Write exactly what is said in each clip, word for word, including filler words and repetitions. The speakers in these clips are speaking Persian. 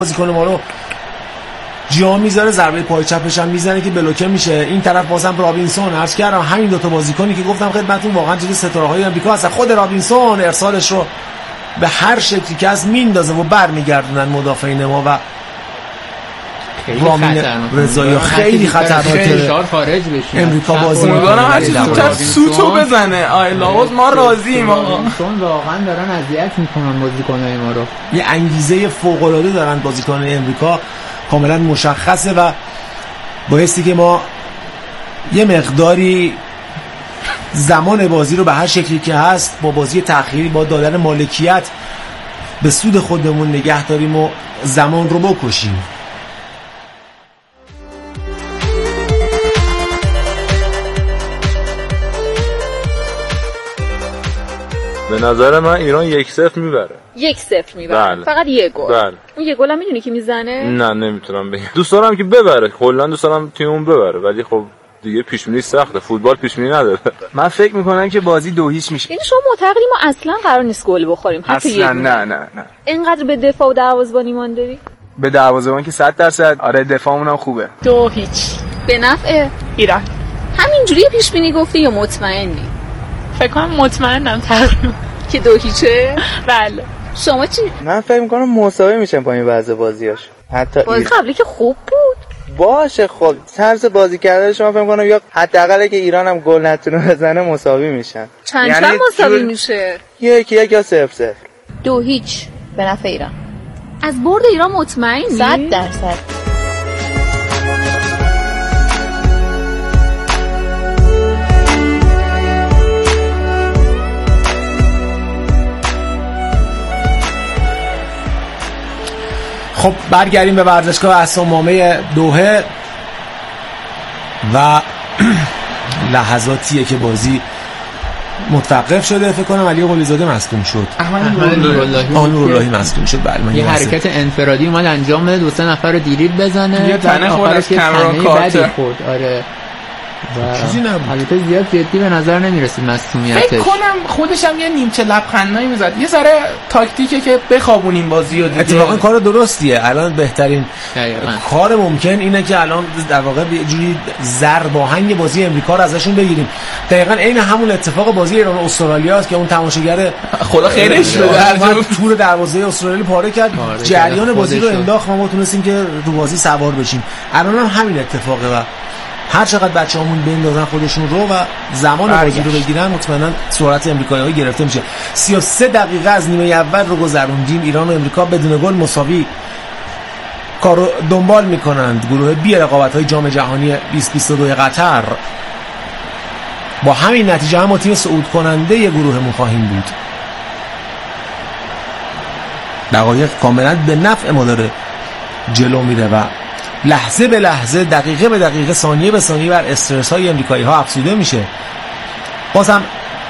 بازیکن ما رو جا میذاره، ضربه پای چپش هم میزنه که بلوکه میشه. این طرف بازم رابینسون، عرض کردم همین دو تا بازیکنی که گفتم خدمتتون واقعا جزو ستاره‌های آمریکا هستن. خود رابینسون ارسالش رو به هر شکلی که از میندازه و برمیگردونن مدافعین ما و رامین رضایی خیلی خطرناکه خارج بشه. امریکا بازی می‌کنه هر چیز زودتر سوتو بزنه. آی لاوز ما راضییم آقا. چون واقعا دارن اذیت میکنن بازیکن‌های ما رو. یه انگیزه فوق‌العاده دارن بازیکن‌های امریکا، کاملا مشخصه و بایستی که ما یه مقداری زمان بازی رو به هر شکلی که هست با بازی تأخیری با دادن مالکیت به سود خودمون نگه داریم و زمان رو بکشیم. به نظر من ایران یک صفر میبره. یک صفر میبره. بله. فقط یک گل. بله. اون یک گل هم میدونی که میزنه؟ نه نمیتونم بگم. دوست دارم که ببره. کلا دوست دارم تیممون ببره، ولی خب دیگه پیش بینی سخته. فوتبال پیش بینی نداره. من فکر میکنم که بازی دو هیچ میشه. یعنی شما معتقدی ما اصلا قرار نیست گل بخوریم؟ حتی اصلا نه نه نه. اینقدر به دفاع و دروازه‌بان ایمان داری؟ به دروازه‌بان که صد درصد آره دفاعمون هم خوبه. دو هیچ. به نفع ایران. همینجوری پیش بینی گفتی یا مطمئنی؟ فکر کنم مطمئنم تقریبا که دو هیچه؟ بله. شما چی؟ من فکر می‌کنم مساوی میشن پایین وضع بازیاش. حتی بازی قبلی که خوب بود. باشه خب طرز بازی کردن شما فکر می‌کنم یا حداقل که ایران هم گل نتونه بزنه مساوی میشن. چند یعنی چند مساوی جور... میشه؟ یک یک یا صفر صفر. دو هیچ به نفع ایران. از برد ایران مطمئنی؟ صد درصد. خب برگردیم به ورزشگاه اسامامه دوحه و لحظاتیه که بازی متوقف شده. فکر کنم علی قلیزاده مصدوم شد. احمد نوراللهی نوراللهی مصدوم شد. بله یه حرکت انفرادی اومد انجام بده، دو سه نفر رو دیریب بزنه، یه تنه خورد از کامرون کارتر خورد. آره چیزی نبود. البته زیاد جدی به نظر نمیرسید مسئولیتش. فکر کنم خودش هم یه نیمچه لبخندایی میزد. یه ذره تاکتیکه که بخوابونیم بازی رو دیگه. اتفاقا کار درستیه. الان بهترین کار ممکن اینه که الان در واقع یه جوری ضرب آهنگ بازی امریکا رو ازشون بگیریم. دقیقاً عین همون اتفاق بازی ایران و استرالیا است که اون تماشاگر خدا خیرش بده تور دروازه استرالیا پاره کرد، جریان بازی رو انداخت، ما تونستیم که رو بازی سوار بشیم. الان هم همین اتفاقه و هر چقدر بچه‌هامون بندازن خودشون رو و زمان بازی رو بگیرن مطمئنا سرعت امریکایی‌ها گرفته میشه. سی و سه دقیقه از نیمه اول رو گذروندیم. ایران و امریکا بدون گل مساوی کارو دنبال میکنند. گروه بی رقابت‌های جام جهانی بیست و بیست و دو قطر با همین نتیجه هم تیم صعود کننده ی گروهمون خواهیم بود. دقایق کاملا به نفع ما داره جلو میره و لحظه به لحظه، دقیقه به دقیقه، ثانیه به ثانیه بر استرس های امریکایی ها افزوده میشه. بازم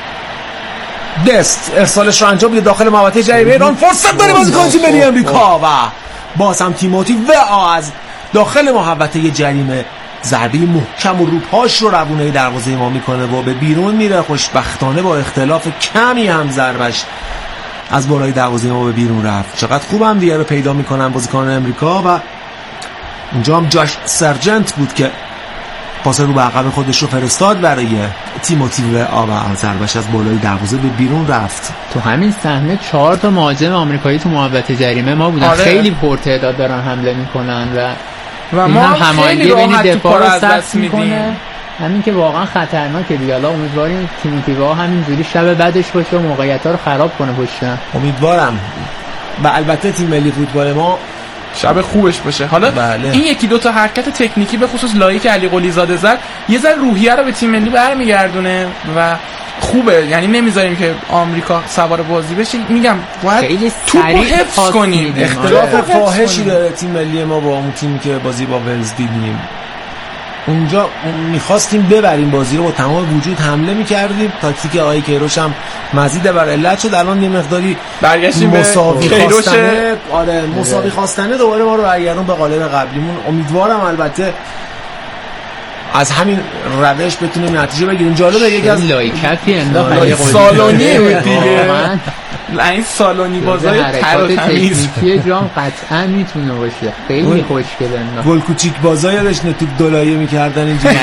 دست ارسالش رو انجام میده داخل محوطه جریمه ایران. فرصت داره بازیکن تیم ملی امریکا و باز هم تیموتی و از داخل محوطه جریمه ضربه محکم و روپاش رو روونه دروازه ما میکنه و به بیرون میره. خوشبختانه با اختلاف کمی هم ضربش از بالای دروازه ما به بیرون رفت. چقدر خوب هم دیگه رو پیدا میکنن بازیکنان امریکا و اونجا هم جاش سرجنت بود که پاس رو به عقب خودش رو فرستاد برای تیموتی و آوا. ضربش از بالای دروازه به بیرون رفت. تو همین صحنه چهار تا مهاجم آمریکایی تو محوطه جریمه ما بودن. آره. خیلی پرتعداد دارن حمله میکنن و و ما هم هماهنگی بین دفاع رو از دست میکنه. همین که واقعا خطرناکه دیگه. حالا امیدواریم تیموتی و همینجوری شب بعدش باشه و موقعیت‌ها رو خراب کنه پشتن. امیدوارم. و البته تیم ملی فوتبال ما شب خوبش باشه. حالا بله. این یکی دو تا حرکت تکنیکی به خصوص لایی که علی قلیزاده زد یه ذره روحیه رو به تیم ملی برمیگردونه و خوبه. یعنی نمیذاریم که آمریکا سوار بازی بشه. میگم باید توپو حفظ کنیم. اختلاف فاحشی داره تیم ملی ما با اون تیمی که بازی با ولز دیدیم. اونجا میخواستیم ببریم بازی رو، با تمام وجود حمله میکردیم. تاکتیک آقای کیروش هم مزید بر علت شد. الان یه مقداری برگشتیم مساوی خواستنه. آره مساوی خواستنه دوباره ما رو برگردون به قالب قبلیمون. امیدوارم البته از همین روش بتونیم نتیجه بگیریم. جالبه یکی از لایکپی انداخت سالونی بود دیگه، این سالونی بازای حرکات تکنیکی جام قطعا میتونه باشه، خیلی خوشگله انداخت. گل کوچیک بازا یادشونه تو دولایه میکردن اینجوری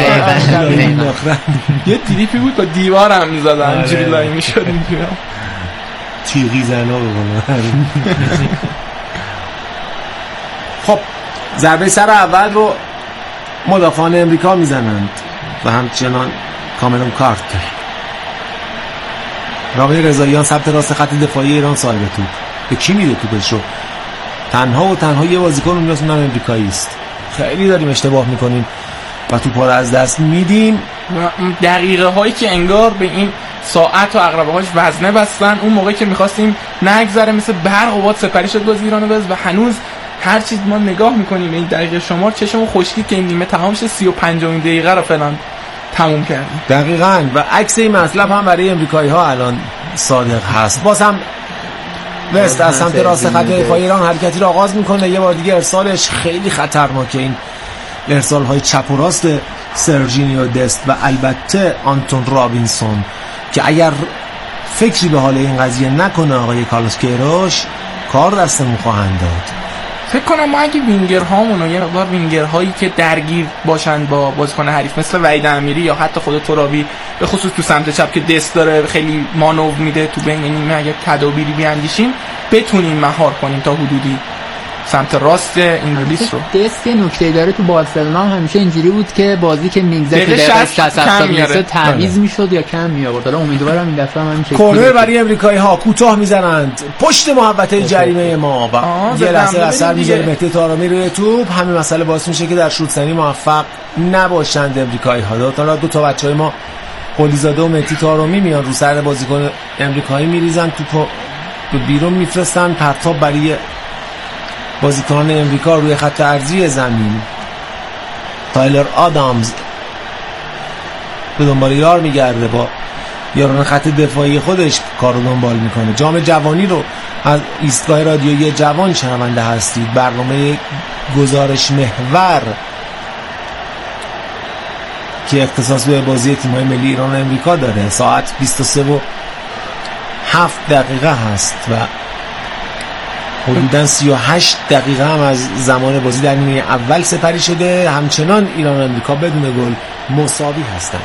یه تریپی بود با دیوار هم میزدن اینجوری لای میشد اینجوری تیغی زنا بکنه. خب ضربه سر اول رو مدافعان امریکا میزنند و همچنان کامرون کارتر. رامین رضاییان سمت راست خط دفاعی ایران صاحب توپ. به کی میده توپش رو؟ تنها و تنها یه بازیکن اونجاست، اونم امریکایی است. خیلی داریم اشتباه میکنیم و توپا رو از دست میدیم. دقیقه هایی که انگار به این ساعت و عقربه هاش وزنه بستن، اون موقعی که میخواستیم نگذره مثل برق و باد سپری شد باز ایرانو بز و هنوز هر چیز ما نگاه میکنیم این دقیقه شمار چشمون خشکی که این نیمه تمام شه سی و پنجمین دقیقه رو فلان تموم کردیم. دقیقاً و عکس این مطلب هم برای امریکایی ها الان صادق هست. باز هم وست از سمت راست خط دفاعی ایران حرکتی رو آغاز میکنه. یه بار دیگه ارسالش خیلی خطرناکه، این ارسال های چپ و راست سرجینیو دست و البته آنتون رابینسون که اگر فکری به حال این قضیه نکنه آقای کارلوس کیروش کار دستمون خواهند داد. فکر کنم ما اگه وینگر هامونو یه مقدار وینگر هایی که درگیر باشن با بازیکن حریف مثل وحید امیری یا حتی خود ترابی به خصوص تو سمت چپ که دست داره خیلی مانور میده تو بین نیمه، اگه تدابیری بیاندیشیم بتونیم مهار کنیم تا حدودی سمت راست انگلیس رو. دست یه نکته داره تو بارسلونا هم همیشه اینجوری بود که بازی که میگذشت تو دقیقه شصت هفتاد تعویض میشد یا کم میآورد. حالا امیدوارم این دفعه هم همین شکلی کورنر برای امریکایی ها کوتاه میزنند پشت محوطه جریمه ما و یه لحظه اثر میذاره مهدی طارمی روی توپ. همین مسئله باعث میشه که در شوت زنی موفق نباشند امریکایی ها. تا دو تا بچهای ما قلیزاده و مهدی طارمی میان رو سر بازیکن امریکایی میریزن، توپو به بیرون میفرستن. پرتاب برای بازیکنان امریکا روی خط عرضی زمین. تایلر آدامز به دنبال یار میگرده، با یاران خط دفاعی خودش کار رو دنبال میکنه. جام جوانی رو از ایستگاه رادیویی جوان شنونده هستید. برنامه گزارش محور که اختصاص به بازی تیم‌های ملی ایران و امریکا داره. ساعت بیست و سه و هفت دقیقه هست و حدوداً سی و هشت دقیقه هم از زمان بازی در نیمه اول سپری شده. همچنان ایران و امریکا بدون گل مساوی هستند.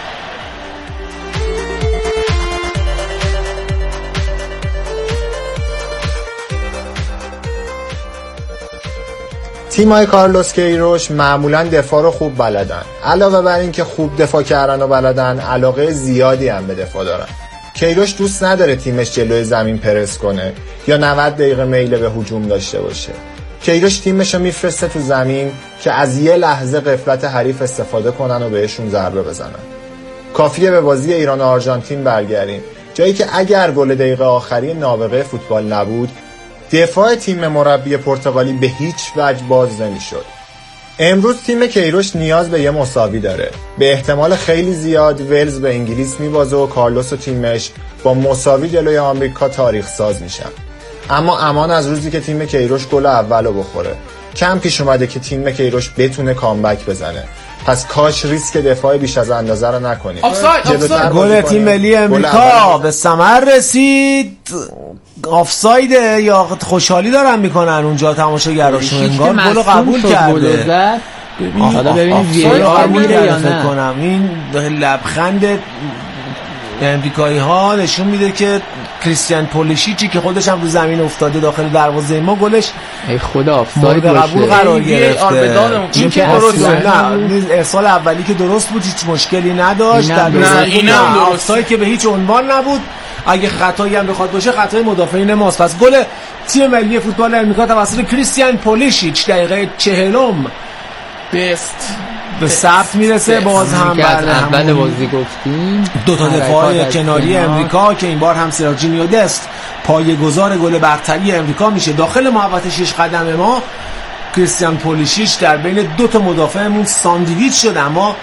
تیمای کارلوس کیروش معمولا دفاع رو خوب بلدن. علاوه بر این که خوب دفاع کردن و بلدن، علاقه زیادی هم به دفاع دارن. کیروش دوست نداره تیمش جلوی زمین پرس کنه یا نود دقیقه میل به هجوم داشته باشه. کیروش تیمش رو میفرسته تو زمین که از یه لحظه غفلت حریف استفاده کنن و بهشون ضربه بزنن. کافیه به بازی ایران و آرژانتین برگردیم، جایی که اگر گل دقیقه آخری نابغه فوتبال نبود، دفاع تیم مربی پرتغالی به هیچ وجه باز نمیشد. امروز تیم کیروش نیاز به یه مساوی داره. به احتمال خیلی زیاد ولز به انگلیس میبازه و کارلوس و تیمش با مساوی جلوی آمریکا تاریخ ساز میشن. اما امان از روزی که تیم کیروش گل اولو بخوره. کم پیش اومده که تیم کیروش بتونه کامبک بزنه. پس کاش ریسک دفاع بیش از اندازه رو نکنیم. گل تیم ملی امریکا به ثمر رسید. آفساید یا خوشحالی دارن میکنن اونجا تماشاگراشون، انگار گل قبول کرده. حالا ببینید وی آر میره یا نه. کنم این لبخند امریکایی ها نشون میده که کریستیان پولیشیچی که خودش هم رو زمین افتاده داخل دروازه ما، گلش ای خدا آفساید باشه. قبول قرار گرفته. این که درست نه ارسال اولی که درست بود هیچ مشکلی نداشت. در نه اینم درست آفساید که به هیچ عنوان نبود. اگه خطایی هم بخواد باشه خطای مدافعین ماست. پس گل تیم ملی فوتبال امریکا توسط کریستیان پولیشیچ دقیقه چهلم بست به ثبت میرسه. باز هم بعد اول بازی گفتیم دو تا دفاع کناری امریکا که این بار هم سراجینیو دست پایه‌گذار گل برتری امریکا میشه. داخل محوطه شش قدم ما کریستیان پولیشیچ در بین دو تا مدافعمون ساندویچ شد، اما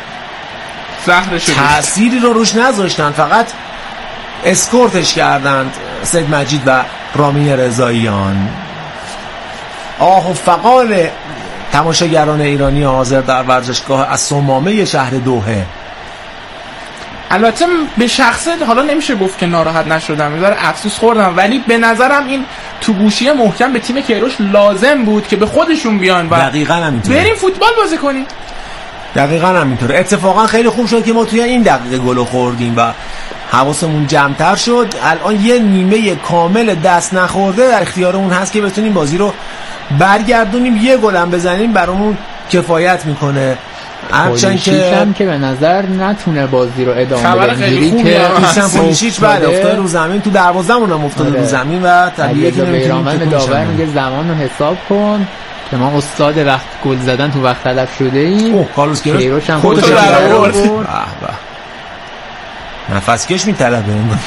تأثیری رو روش نذاشتن، فقط اسکورتش کردند سید مجید و رامین رضاییان. آه و فقان تماشاگران ایرانی حاضر در ورزشگاه الصمامه شهر دوحه. البته به شخصه حالا نمیشه گفت که ناراحت نشدم، میذاره افسوس خوردم، ولی به نظرم این تو گوشی محکم به تیم کیروش لازم بود که به خودشون بیان و دقیقاً همینطوره بریم فوتبال بازی کنیم. دقیقاً همینطوره. اتفاقا خیلی خوب شد که ما توی این دقیقه گل خوردیم و حواسمون جمع‌تر شد. الان یه نیمه کامل دست نخورده در اختیارمون هست که بتونیم بازی رو برگردونیم، یه گل هم بزنیم برامون کفایت میکنه. هرچند که هم که به نظر نتونه بازی رو ادامه بده، اینجوری که کریستیان پولیشیچ بعد افتاد رو زمین، تو دروازه‌مون هم افتاد رو زمین و طبیعیه که نمیتونیم داور میگه زمان رو حساب کن که ما استاد وقت گل زدن تو وقت تلف شده ایم. اوه کارلوس کیروش هم خودش رو برآورد. نفس کش میطلبه.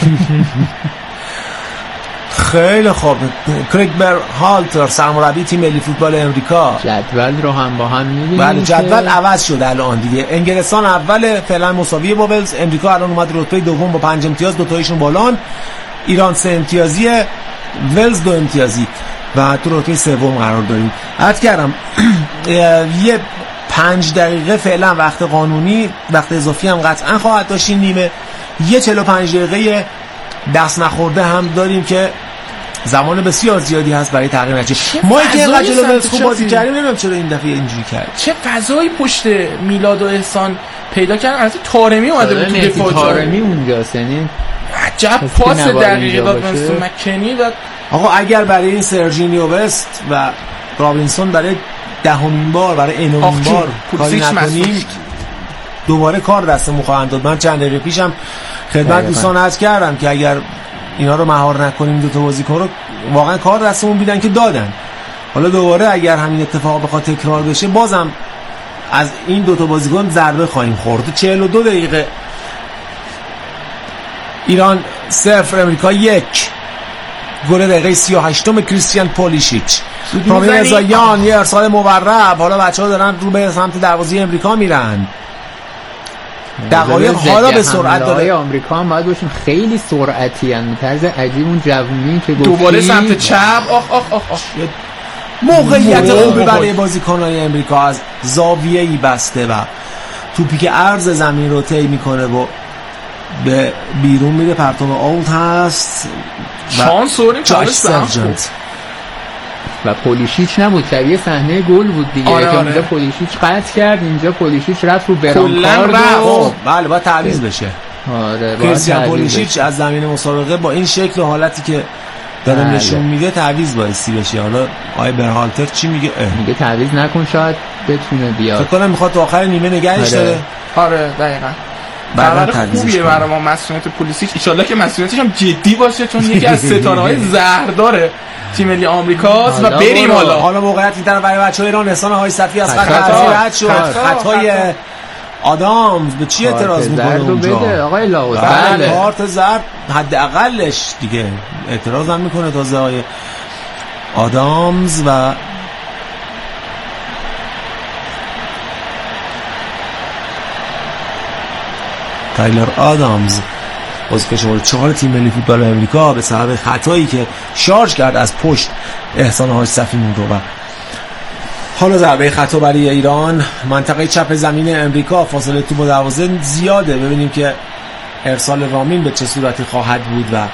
خیلی خوب. کریگ برهالتر سرمربی تیم ملی فوتبال امریکا، جدول رو هم با هم می‌بینیم. بله جدول عوض شده الان دیگه. انگلستان اول فعلا مساوی با ولز، امریکا الان اومد رتبه دوم با پنج امتیاز، دو تایشون بالان. ایران سه امتیازی، ولز دو امتیازی و تو رتبه سوم قرار داریم. عرض کردم یه پنج دقیقه فعلا وقت قانونی، وقت اضافی هم قطعا خواهد داشت این نیمه. یه چهل و پنج دقیقه دست نخورده هم داریم که زمان بسیار زیادی هست برای تغییر نتیجه. ما که اینقدر جلو ولز خوب بازی کردیم، نمیدونم چرا این دفعه اینجوری کرد. چه فضایی پشت میلاد و احسان پیدا کردن. البته طارمی اومده بود تو دفاع، طارمی اونجاست، یعنی عجب پاس دقیقه داد به مکنی. و آقا اگر برای این سرجینیو وست و رابینسون برای دهمین بار، برای اینمین بار کاری نکنیم، دوباره کار دستمون خواهند داد. من چند دقیقه پیشم خدمت دوستان عرض کردم که اگر اینا رو مهار نکنیم دو تا بازیکن رو واقعا کار دستمون بیدن که دادن. حالا دوباره اگر همین اتفاق بخواد تکرار بشه، بازم از این دو تا بازیکن ضربه خواهیم خورد. چهل و دو دقیقه ایران صفر امریکا یک. گل دقیقه سی و هشتم کریستیان پولیشیچ. رامین رضاییان یه ارسال مورب. حالا بچه‌ها دارن رو به سمت دروازه امریکا میرن. دقایق حالا به سرعت داره. آمریکا هم باید باشیم خیلی سرعتی ان، طرز عجیب اون جوونی که گفتی دوباره سمت چپ. آخ آخ آخ آخ موقعیت خوبی برای بازیکن‌های امریکا از زاویه‌ای بسته و توپی که عرض زمین رو طی میکنه و به بیرون میره، پرتاب آوت هست. شانس سوری سرجنت و پولیشیچ نبود، شبیه صحنه گل بود دیگه. آره که آره. اونجا پولیشیچ قطع کرد، اینجا پولیشیچ رفت رو برانکارد. بله باید تعویض بشه. آره کریستیان پولیشیچ از زمین مسابقه با این شکل و حالتی که داره بله. نشون میده تعویض بایستی بشه. حالا آقای برهالتر چی میگه؟ میگه تعویض نکن، شاید بتونه بیاد. فکر کنم میخواد تا آخر نیمه نگهش داره. آره دقیقاً. خبر خوبیه برای ما مسئولیت پولیسیچ. ان شاءالله که مسئولیتش هم جدی باشه، چون یکی از ستاره‌های زهردار تیم ملی آمریکاست و بریم حالا. حالا موقعیت این طرف برای بچه‌های ایران، احسان های صفی از خط عرضی رد شد. خطای آدامز به چی اعتراض میکنه اونجا؟ بده آقای لاوس. بله کارت زرد حداقلش دیگه. اعتراض هم میکنه تازه های آدامز و تایلر آدامز، بازیکن شماره چهار تیم ملی فوتبال امریکا، به سبب خطایی که شارژ کرد از پشت احسان حاج صفی موند. و حالا ضربه خطا برای ایران، منطقه چپ زمین امریکا، فاصله توپ با دروازه زیاده. ببینیم که ارسال رامین به چه صورتی خواهد بود و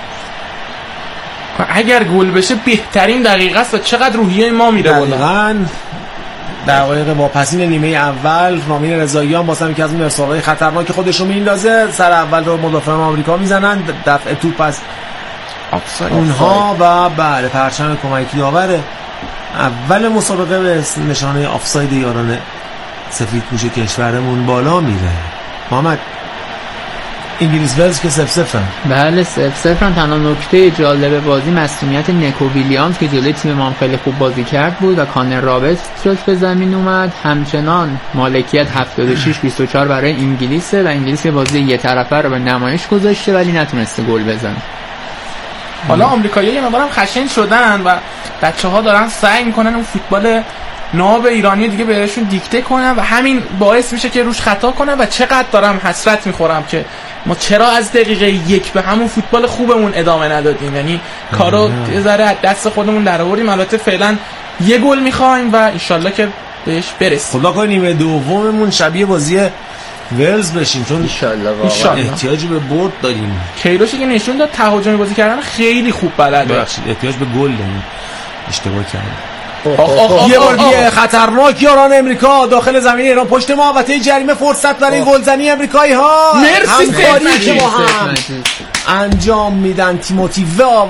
اگر گل بشه بهترین دقیقه است و چقدر روحیه ما میره بالا. دقیقاً دقایق واپسین نیمه اول رامین رضاییان واسه یکی از اون ارسال‌های خطرناک خودش رو میندازه. سر اول رو مدافعان آمریکا میزنن، دفع توپ از اونها و بعد پرچم کمکی داور اول مسابقه به نشانه آفساید یاران سفیدپوش کشورمون بالا میره. محمد انگلیس ولز که سف سفرن. بله سف سفرن. تنها نکته جالب بازی مصونیت نیکو ویلیامز که جلوی تیم ما خیلی خوب بازی کرد بود و کانر رابرتس جاش به زمین اومد. همچنان مالکیت هفتاد و شش بیست و چهار برای انگلیسه و انگلیس بازی یه طرفه رو به نمایش گذاشته ولی نتونسته گل بزنه. حالا آمریکایی‌ها یه مقدارم خشن شدن و بچه‌ها دارن سعی میکنن اون فوتبال ناب ایرانی دیگه بهشون دیکته کنن و همین باعث میشه که روش خطا کنن و چقدر دارم حسرت میخورم که ما چرا از دقیقه یک به همون فوتبال خوبمون ادامه ندادیم. یعنی کارو یه ذره دست خودمون در آوردیم. البته فعلا یه گل میخوایم و انشالله که بهش برسیم. خدا کنه نیمه دوممون شبیه بازی ولز بشیم، چون انشالله واقعا احتیاجی به برد داریم. کیروش که نشون داد تهاجمی بازی کردن خیلی خوب بلده. ببخشید احتیاج به گل داریم، اشتباه کردیم. یه بار دیگه خطرناک یاران امریکا داخل زمین ایران پشت محوطه جریمه، فرصت برای گلزنی امریکایی ها. مرسی همکاری که با هم انجام میدن تیموتی و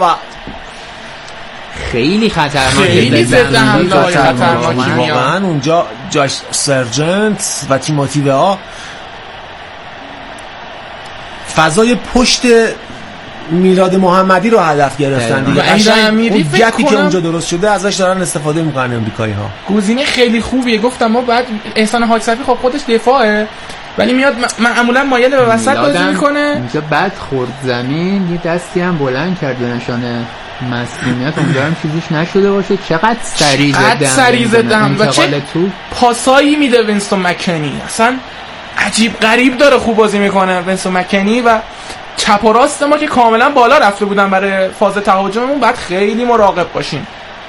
خیلی خطرناک، خیلی ضد حمله های خطرناکی واقعا اونجا جاش سرجنت و تیموتی و فضای پشت میلاد محمدی رو هدف گرفتن دیگه. امیری اون گپی که اونجا درست شده ازش دارن استفاده میکنن امریکایی ها. گزینه خیلی خوبیه. گفتم ما بعد احسان حاج صفی خب خودش دفاعه ولی میاد معمولا مایل به وسط بازی میکنه. اونجا بعد خورد زمین، یه دستی هم بلند کرد به نشانه مسئولیت، امیدوارم چیزیش نشده باشه. چقدر سریع زدن، چقدر سریع زدن و چه پاسایی میده وینستون مکنی، اصلا عجیب غریب داره خوب بازی میکنه وینستون مکنی. و چپ و راست ما که کاملا بالا رفته بودن برای فاز تهاجممون، بعد خیلی مراقب باشیم.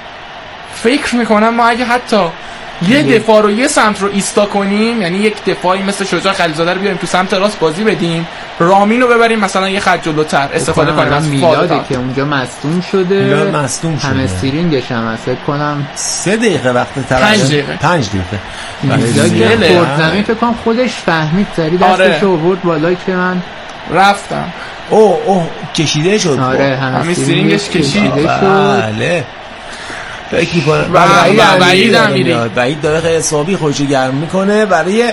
فکر میکنم ما اگه حتی یه دفاع رو یه سمت رو ایستا کنیم، یعنی یک دفاعی مثل شجاع خلیلزاده رو بیاریم تو سمت راست بازی بدیم، رامین رو ببریم مثلا یه خط جلوتر استفاده کنیم از میلاده که اونجا مصدوم شده. میلاد مصدوم شده، همه سیرینگش هم هست فکر کنم سه دقیقه وقت طرف پنج دقیقه پنج دقیقه میلاد خورد زمین فکر کنم خودش فهمید سری دستش رو آورد بالا که من رفتم. اوه اوه کشیده شد. آره همه سیرینگش کشیده شد. بله فکر می‌کنم بعید امیری بعید داره خیلی حسابی خودشو گرم میکنه برای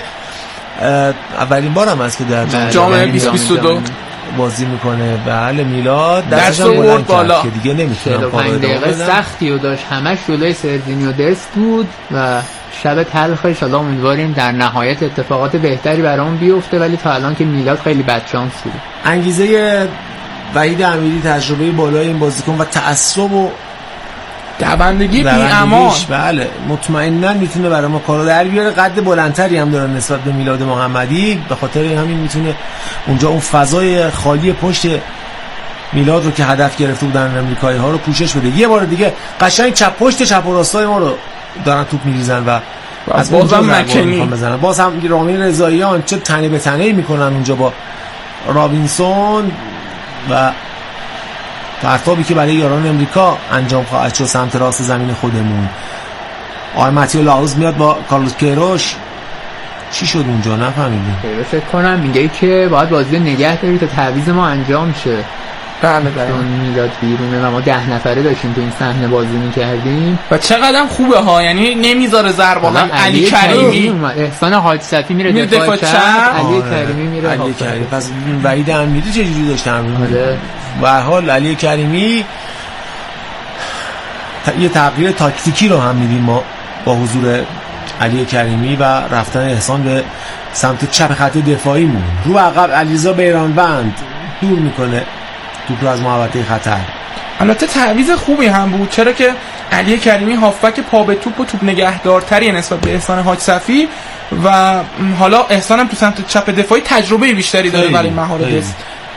اولین بار هم است که در جام بیست بیست و دو بازی میکنه. بله میلاد دستش برد بالا که دیگه نمیتونم چهل و پنج دقیقه سختی و داشت، همش جلوی سردینیو دست بود و شب تلخش. حالا امیدواریم در نهایت اتفاقات بهتری برامون بیفته، ولی تا الان که میلاد خیلی بدشانس بود. انگیزه وحید امیری تجربه بالای این بازیکن و تعصب و دوندگی بی امان، بله مطمئنا میتونه برای ما کارو در بیاره. قد بلندتری هم داره نسبت به میلاد محمدی، به خاطر همین میتونه اونجا اون فضای خالی پشت میلاد رو که هدف گرفته بودن امریکایی ها رو پوشش بده. یه بار دیگه قشنگ چپ پشت چپ و راستای ما رو دارن توپ میریزن و از بازم مکنی بزنن. باز هم رامین رضاییان چه تنه به تنه میکنن اونجا با رابینسون و پرتابی که برای یاران امریکا انجام خواهد شد سمت راست زمین خودمون. آقای ماتیو لاوز میاد با کارلوس کیروش. چی شد اونجا نفهمیدیم. کیروش فکر کنم میگه که باید بازی نگه داری تا تعویض ما انجام شه. بله بله. چون میلاد بیرونه و ما ده نفره داشتیم تو این صحنه بازی میکردیم و چقدر خوبه ها، یعنی نمیذاره ضربه هم. علی کریمی، احسان حاج صفی میره دفاع چپ، علی کریمی میره علی کریمی. پس وحید امیری چه جوری داشت تمرین؟ آره. به هر حال علی کریمی یه تغییر تاکتیکی رو هم میدیم ما با حضور علی کریمی و رفتن احسان به سمت چپ خط دفاعیمون. رو عقب علیرضا بیرانوند دور میکنه توپ رو از محوطه خطر. البته تعویض خوبی هم بود، چرا که علی کریمی هافبک پا به توپ و توپ نگهدارتری نسبت به احسان حاج صفی و حالا احسان هم تو سمت چپ دفاعی تجربه بیشتری داره برای مهار دست.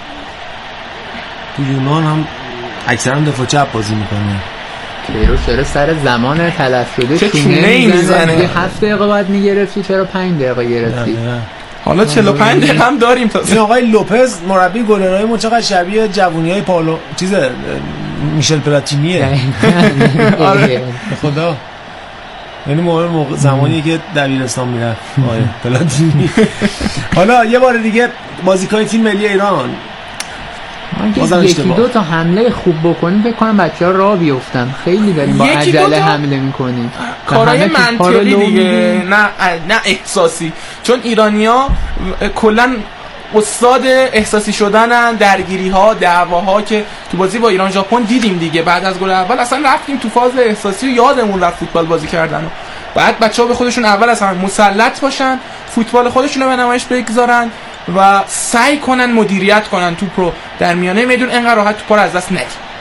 تو یونان هم اکثرا دفاع چپ بازی میکنه. کیروش داره سر زمان تلف شده چونه میزنه. یه هفت دقیقه باید میگرفتی، چرا پنج دقیقه گرفتی؟ حالا چهل و پنج دقیقه هم داریم تا این آقای لوپز مربی گلرای ما چقدر شبیه جوونیای پالو چیز میشل پلاتینیه. آره خدا، یعنی موقع, موقع زمانی که دبیرستان میرفت آقای پلاتینی. حالا یه بار دیگه بازیکن تیم ملی ایران ما یکی دو تا حمله خوب بکنیم فکر کنم بچه‌ها راه بیفتن. خیلی داریم با عجله حمله میکنیم، کارهای منطقی دیگه، نه نه احساسی. چون ایرانی‌ها کلا استاد احساسی شدنن، درگیری ها، دعواها که تو بازی با ایران ژاپن دیدیم دیگه. بعد از گل اول اصلا رفتیم تو فاز احساسی و یادمون رفت فوتبال بازی کردن. بعد بچه‌ها به خودشون اول از همه مسلط باشن، فوتبال خودشون رو به نمایش بگذارن و سعی کنن مدیریت کنن توپ رو در میانه میدون، انقدر راحت توپ رو از دست ندن.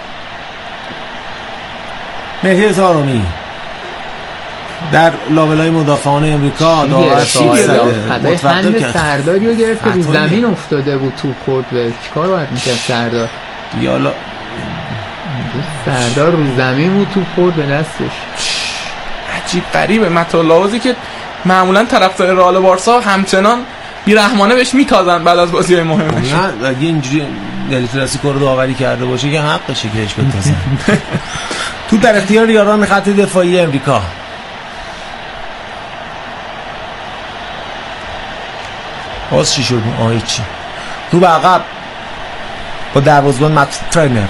مهدی طارمی در لابلای مدافعان امریکا داور متوقف سرداری رو گرفت که رو زمین افتاده بود، توپ خورد بهش. چیکار باید میکرد سردار؟ یالا سردار رو زمین بود، توپ خورد به دستش. عجیب غریبه. متولاوزی که معمولا طرفدار رئال بارسا همچنان بیرحمانه بهش میتازن بعد از بازی‌های مهمش. نه اگه اینجوری دل کلاسیکو رو داوری کرده باشه که حقشه که بهش بتازن. تو در اختیار یاران خط دفاعی امریکا. باز چی شد؟ آه چی تو به عقب با دروازه‌بان مت ترینر.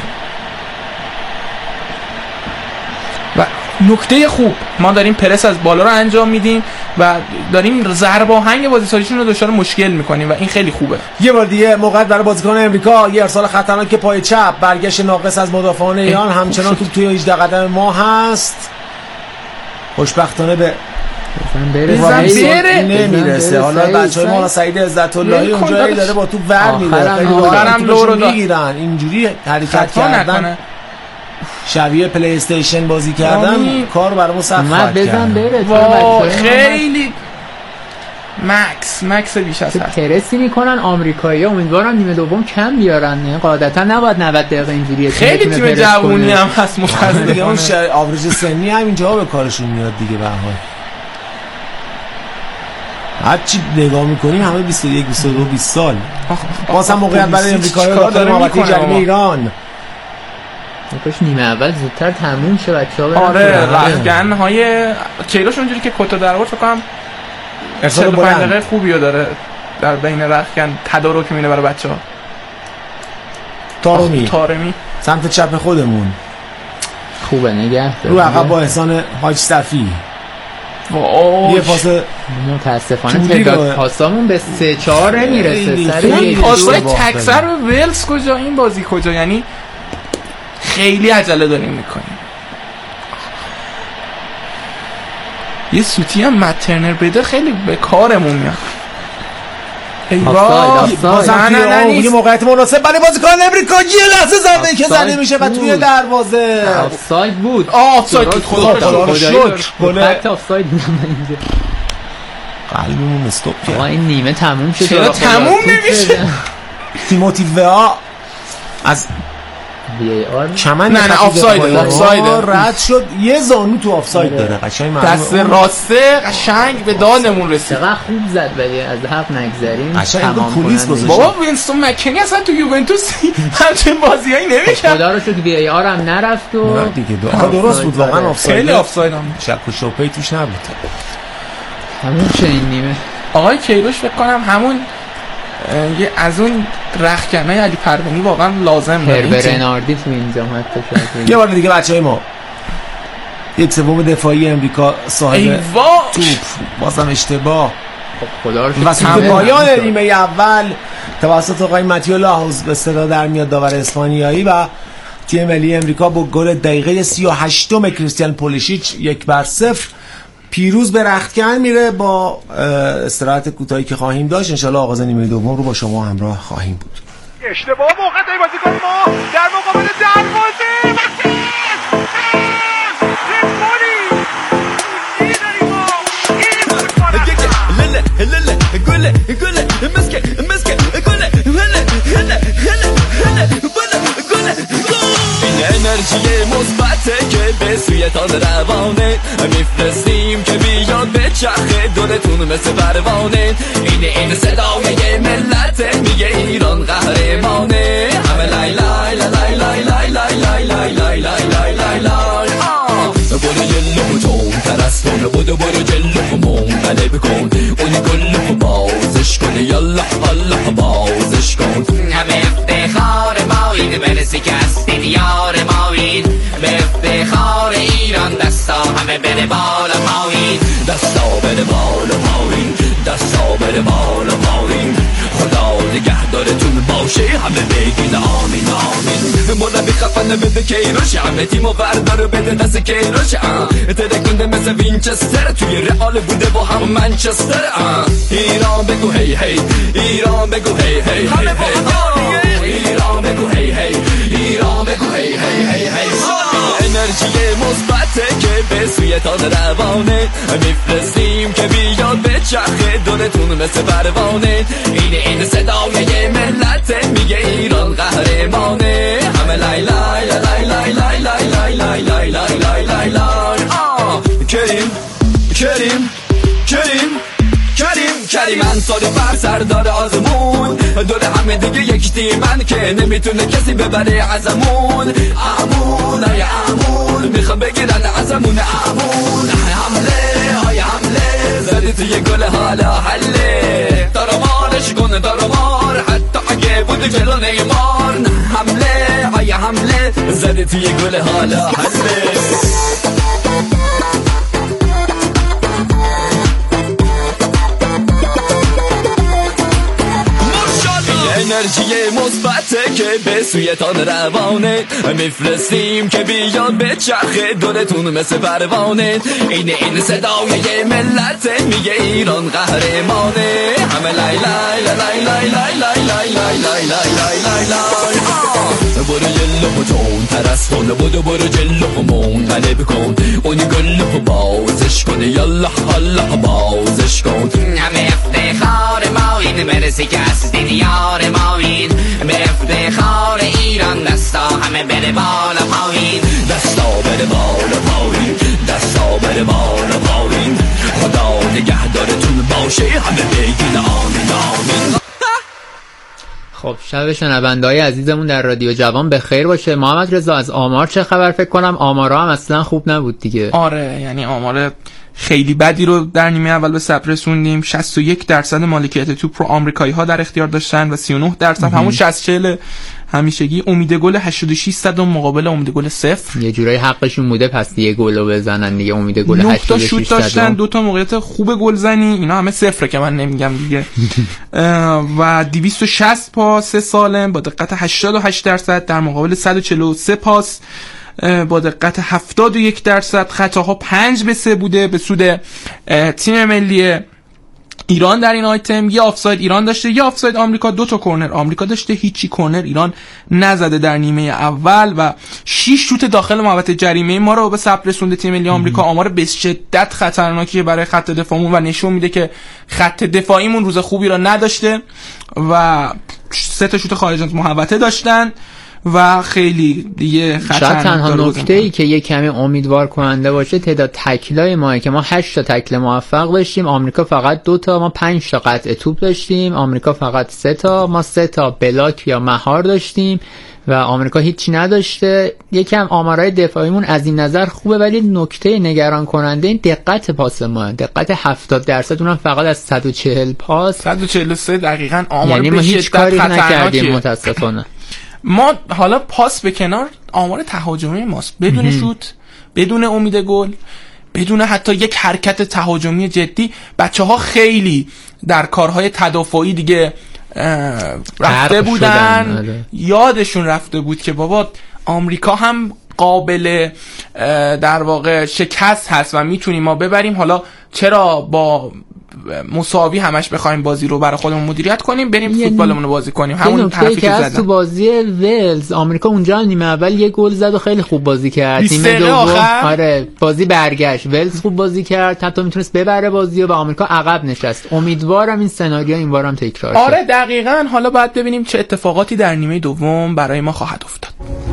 و نکته خوب ما داریم پرس از بالا رو انجام میدیم و داریم ضرب آهنگ بازیسازیشون رو دچار مشکل میکنیم و این خیلی خوبه. یه بار دیگه موقعیت برای بازیکن امریکا، یه ارسال خطرناک که پای چپ، برگشت ناقص از مدافعان ایران، همچنان توپ توی هجده قدم ما هست. خوشبختانه به بره نمیرسه. حالا بچهای ما سعید عزت اللهی اونجایی داره با تو ور میره، خیلی آخرم لو رو میگیرن. اینجوری حرکت کردن شبیه پلی استیشن بازی کردن کار برامون سخت خواهد کرد. خیلی مکس مکس بیش از حد پرسی میکنن آمریکایی‌ها. امیدوارم نیمه دوم کم بیارن، قاعدتا نباید نود دقیقه اینجوریه. خیلی تیم جوونی هم هست متأسفانه. اون آورج سنی هم اینجا به کارشون میاد دیگه. به هر حال هر چی نگاه میکنیم همه بیست و یک بیست و دو بیست سال. باز هم موقعیت برای امریکایی‌ها داره محوطه جریمه ایران. کاش نیمه اول زودتر تموم شه بچه‌ها برن. آره رختکن‌های کیروش اونجوری که کتا در آورد فکر کنم ارسال بلند خوبی رو داره در بین رختکن تدارک می‌بینه برای بچه‌ها. تارمی تارمی سمت چپ خودمون خوبه نگه رو عقب با احسان حاج صفی. یه پاس متاسفانه تعداد پاسامون به سه چهار نمیرسه. سر پاسای تکسر به ولز کجا، این بازی کجا؟ یعنی خیلی عجله داریم میکنیم. یه سوتی هم مترنر بده خیلی به کارمون میاد. ای وای بازم یه موقعیت مناسب برای بازیکن امریکا. یه لحظه ضربه‌ای که زده میشه و توی دروازه آفساید بود. آفساید بود. خدا رو شکر. گل آفساید بود اینجا. قلبمون استاپ کرد. این نیمه تموم شد. چرا تموم نمیشه؟ تیموتی ویا از وی آر چمن نه نه آفساید آفساید رد شد. یه زانو تو آفساید داره قشنگ. دست راسته قشنگ به دادمون رسید. چقدر خوب زد ولی از حق نگذریم. تمام پلیس گذاشت. بابا وینستون مکنی اصلا تو یوونتوس همچین بازیایی نمی‌کرد. خدا رو شکر وی آر هم نرفت و دیگه درست بود واقعا. آفساید خیلی آفساید هم شک و شبهه‌ای توش نبود. همون چه این نیمه آقای کیروش فکر کنم همون یه از اون رختکنای علی پروانی واقعا لازم داره. هربر رناردی تو اینجا حتی شاید. یه بار دیگه بچهای ما یک سوم دفاعی امریکا صاحب توپ بازم اشتباه. خب خدا رو شکر. و سمت پایان نیمه اول توسط آقای متیو لاهوز به صدا در میاد داور اسپانیایی و تیم ملی امریکا با گل دقیقه سی و هشتم کریستیان پولیشیچ یک بر صفر پیروز به رختکن میره. با استراحت کوتاهی که خواهیم داشت انشالله آغاز نیمه دوم رو با شما همراه خواهیم بود. اشتباه موقعی بازیکن ما در مقابل دروازه انرژی مثبته که به سوی تان روانه میفرستیم که بیاد به چرخه دورتون مثل پروانه. این این صدای ملت میگه ایران قهرمانه. همه لای لای لای لای لای لای لای لای لای لای لای لای لای برو جلو جون ترستون بودو برو جلو منقلب کن اون گل بازش کن یالا الله بازش کن. همه افتخار مایید برسی که هستی دیار مایید به افتخار ایران دستا همه بره بالا پایین دستا بره بالا پایین دستا بره بالا پایین. خدا نگهدارتون باشه همه بگین آمین آمین. مربی خفن بده کیروش همه تیمو بردار بده دست کیروش. ترکنده مثل وینچستر توی رئال بوده با هم منچستر. ایران بگو هی هی ایران بگو هی هی هی ایران بگو هی هی ایران بگو هی هی هی هی. انرژی مثبته که به سوی تان روانه میفرستیم که بیاد به چرخه دورتون مثل پروانه. این این صدای ملت میگه ایران قهرمانه. همه لای لای لای لای لای لای لای لای لای لای لای لای کریم کریم کریم کریم انصاری بر سردار آزمون دور همه دیگه یک تیمن که نمیتونه کسی ببره ازمون امون ای امون میخوام بگیرن ازمون امون حمله های حمله زدی توی گل حالا حله دارمارش کنه دارمار حتی اگه بود جلو نیمار حمله های حمله زدی توی گل حالا حله انرژی مثبته که به سویتان روانه میفرستیم که بیاد به چرخه دورتون مثل پروانه این این صدای ملت میگه ایران قهرمانه همه لای لای لای لای لای لای لای لای لای لای لای لای برو جلو تون ترستون برو برو جلو منقلب کن اونی گلو بازش کن یالله الله بازش کن همه افتخار ما این مرسی که هستی دیار ما این به افتخار ایران دستا همه بره بالا پایین دستا بره بالا پایین دستا بره بالا پایین خدا نگهدارتون باشه همه بگین آمین آمین. خب شب شنونده‌های عزیزمون در رادیو جوان به خیر باشه. محمد رضا از آمار چه خبر؟ فکر کنم آمارا هم اصلا خوب نبود دیگه. آره یعنی آمار خیلی بدی رو در نیمه اول به ثبت رسوندیم. شصت و یک درصد مالکیت توپ رو آمریکایی‌ها در اختیار داشتن و سی و نه درصد همون شصت چهل همیشگی. امید گل هشتاد و شش صدم مقابل امید گل صفر. یه جورایی حقشون بوده پس یه گلو بزنن دیگه. امید گل هشتاد و شش شوت داشتن، دو تا موقعیت خوب گلزنی، اینا همه صفره که من نمیگم دیگه. و دویست و شصت پاس سالم با دقت هشتاد و هشت درصد در مقابل صد و چهل و سه پاس با دقت هفتاد و یک درصد. خطاها پنج به سه بوده به سود تیم ملی ایران در این آیتم. یه آفساید ایران داشته، یه آفساید آمریکا، دو تا کرنر آمریکا داشته، هیچی کرنر ایران نزده در نیمه اول و شش شوت داخل محوطه جریمه ما رو به ثبت رسونده تیم ملی آمریکا. آمار به شدت خطرناکیه برای خط دفاعمون و نشون میده که خط دفاعیمون روز خوبی را نداشته و سه تا شوت خارج از محوطه داشتن و خیلی دیگه خطرناک. تنها نکته ای که یه کمی امیدوار کننده باشه تعداد تکلای ما که ما هشت تا تکل موفق داشتیم، آمریکا فقط دو تا، ما پنج تا قطع توپ داشتیم، آمریکا فقط سه تا، ما سه تا بلاک یا مهار داشتیم و آمریکا هیچی نداشته. یکم آمارای دفاعیمون از این نظر خوبه ولی نکته نگران کننده این دقت پاس ما، دقت هفتاد درصد، اونم فقط از صد و چهل پاس، صد و چهل و سه دقیقاً. آمار یعنی ما هیچ کاری نکردیم متاسفانه. ما حالا پاس به کنار، آمار تهاجمی ماست بدون شوت، بدون امید گل، بدون حتی یک حرکت تهاجمی جدی. بچه‌ها خیلی در کارهای تدافعی دیگه رفته بودن، یادشون رفته بود که بابا آمریکا هم قابل در واقع شکست هست و میتونیم ما ببریم. حالا چرا با مساوی همش بخوایم بازی رو برای خودمون مدیریت کنیم، بریم فوتبالمون رو بازی کنیم. همون طرفی که زدن تو بازی ولز آمریکا اونجا نیمه اول یه گل زد و خیلی خوب بازی کرد. نیمه دوم آره بازی برگشت، ولز خوب بازی کرد، حتی میتونست ببره بازی و آمریکا عقب نشست. امیدوارم این سناریو این بارم تکرار شه. آره دقیقاً. حالا باید ببینیم چه اتفاقاتی در نیمه دوم برای ما خواهد افتاد.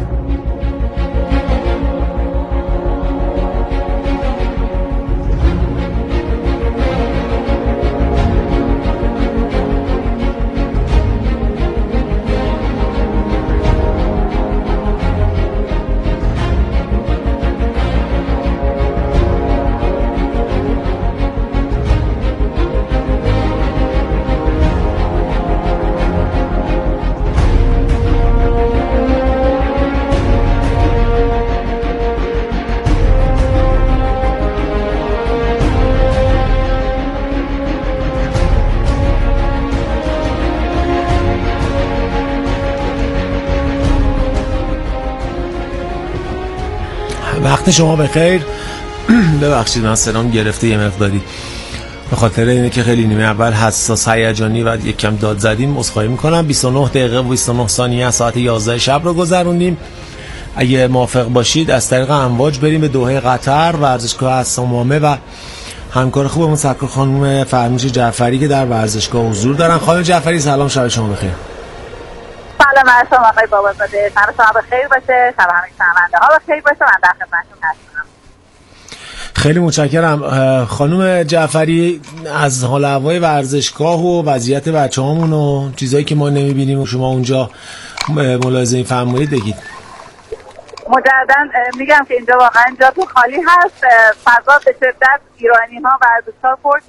وقت شما بخیر. ببخشید من سلام گرفته یه مقداری به خاطر اینه که خیلی نیمه اول حساس هیجانی و یک کم داد زدیم. عذرخواهی میکنم. بیست و نه دقیقه و بیست و نه ثانیه ساعت یازده شب رو گذروندیم. اگه موافق باشید از طریق امواج بریم به دوحه قطر، ورزشگاه حسامامه و همکار خوبمون سرکار خانم فرنوش جعفری که در ورزشگاه حضور دارن. خانم جعفری سلام، شب شما بخیر. سلام بر شما آقای بابازاده، شب شما بخیر باشه، شب همه شنونده ها بخیر باشه. من در خدمتتون هستم. خیلی متشکرم خانم جعفری. از حال هوای ورزشگاه و وضعیت بچه‌هامون و چیزایی که ما نمی‌بینیم و شما اونجا ملاحظه فرمایید بگید. مجددا میگم که اینجا واقعا جاتون خالی هست، فضا به شدت ایرانی ها ورزشکار پر